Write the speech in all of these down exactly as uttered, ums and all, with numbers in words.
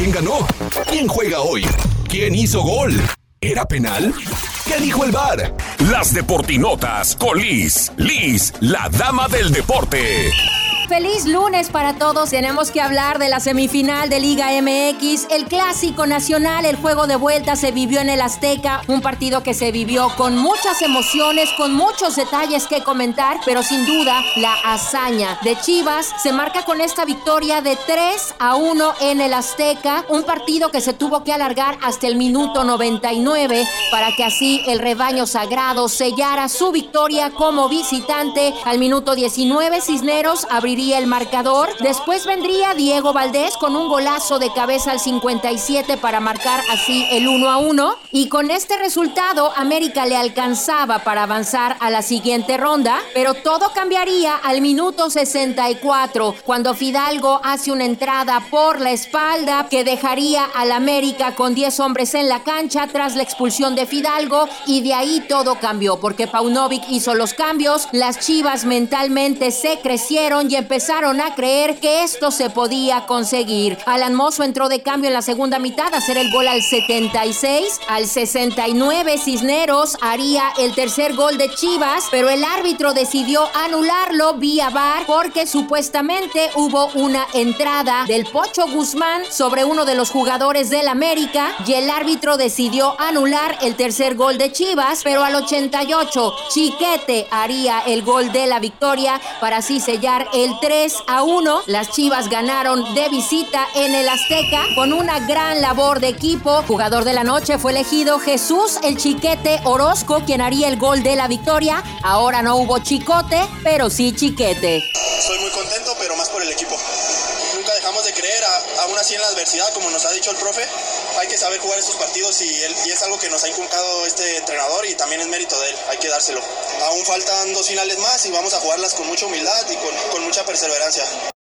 ¿Quién ganó? ¿Quién juega hoy? ¿Quién hizo gol? ¿Era penal? ¿Qué dijo el V A R? Las Deportinotas con Liz. Liz, la dama del deporte. Feliz lunes para todos. Tenemos que hablar de la semifinal de Liga M X, el clásico nacional. El juego de vuelta se vivió en el Azteca, un partido que se vivió con muchas emociones, con muchos detalles que comentar, pero sin duda la hazaña de Chivas se marca con esta victoria de tres a uno en el Azteca, un partido que se tuvo que alargar hasta el minuto noventa y nueve para que así el rebaño sagrado sellara su victoria como visitante. Al minuto diecinueve Cisneros abriría el marcador. Después vendría Diego Valdés con un golazo de cabeza al cincuenta y siete para marcar así el uno a uno. Y con este resultado, América le alcanzaba para avanzar a la siguiente ronda. Pero todo cambiaría al minuto sesenta y cuatro, cuando Fidalgo hace una entrada por la espalda que dejaría al América con diez hombres en la cancha tras la expulsión de Fidalgo. Y de ahí todo cambió, porque Paunovic hizo los cambios. Las Chivas mentalmente se crecieron y empezaron a creer que esto se podía conseguir. Alan Mozo entró de cambio en la segunda mitad a hacer el gol al setenta y seis. Al sesenta y nueve Cisneros haría el tercer gol de Chivas, pero el árbitro decidió anularlo vía V A R porque supuestamente hubo una entrada del Pocho Guzmán sobre uno de los jugadores del América y el árbitro decidió anular el tercer gol de Chivas, pero al ochenta y ocho Chiquete haría el gol de la victoria para así sellar el tres a uno. Las Chivas ganaron de visita en el Azteca con una gran labor de equipo. Jugador de la noche fue elegido Jesús el Chiquete Orozco, quien haría el gol de la victoria. Ahora no hubo Chicote, pero sí Chiquete. Soy muy contento, pero más por el equipo. Nunca dejamos de creer, a, aún así en la adversidad, como nos ha dicho el profe, hay que saber jugar estos partidos y, él, y es algo que nos ha inculcado este entrenador y también es mérito de él, hay que dárselo. Aún faltan dos finales más y vamos a jugarlas con mucha humildad y con, con mucha perseverancia.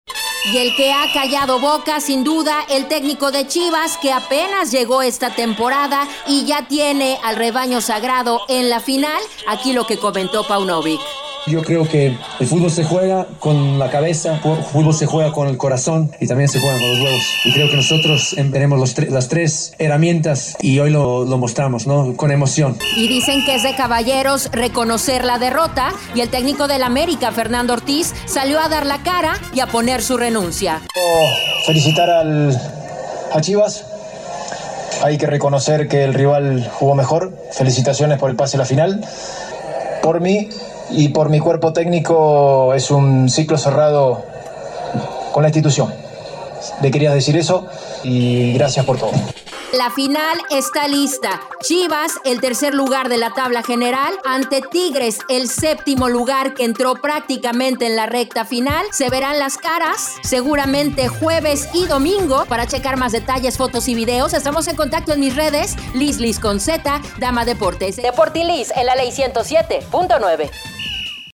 Y el que ha callado boca, sin duda, el técnico de Chivas, que apenas llegó esta temporada y ya tiene al rebaño sagrado en la final. Aquí lo que comentó Paunovic. Yo creo que el fútbol se juega con la cabeza, el fútbol se juega con el corazón y también se juega con los huevos. Y creo que nosotros tenemos los tre- las tres herramientas y hoy lo, lo mostramos, ¿no? Con emoción. Y dicen que es de caballeros reconocer la derrota y el técnico del América, Fernando Ortiz, salió a dar la cara y a poner su renuncia. Oh, felicitar al, a Chivas. Hay que reconocer que el rival jugó mejor. Felicitaciones por el pase a la final. Por mí y por mi cuerpo técnico es un ciclo cerrado con la institución. Le quería decir eso y gracias por todo. La final está lista. Chivas, el tercer lugar de la tabla general, ante Tigres, el séptimo lugar que entró prácticamente en la recta final. Se verán las caras seguramente jueves y domingo. Para checar más detalles, fotos y videos, estamos en contacto en mis redes. Liz Liz con Z, Dama Deportes. Deportilis en la ley ciento siete punto nueve.